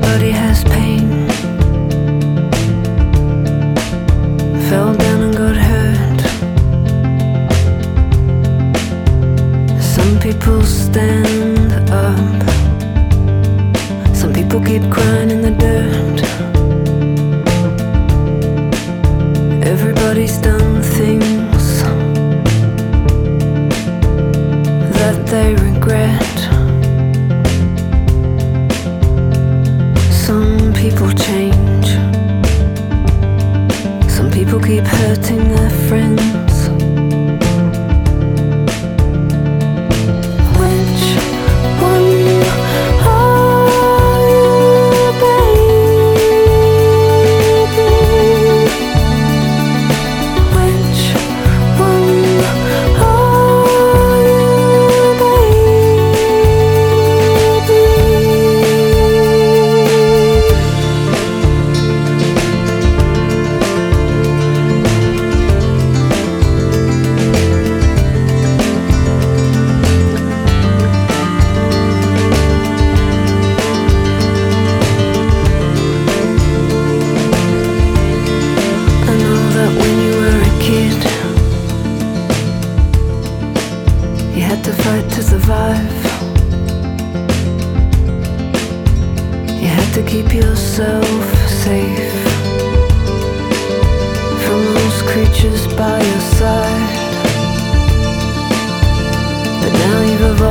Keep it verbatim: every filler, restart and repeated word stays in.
Everybody has pain. Fell down and got hurt. Some people stand up. Some people keep crying in the dirt. Everybody's done things that they regret. Some people change. Some people keep hurting their friends. Which one are you, baby? Which one are you, baby? I know that when you were a kid, you had to fight to survive. You had to keep yourself safe from those creatures by your side. But now you've evolved.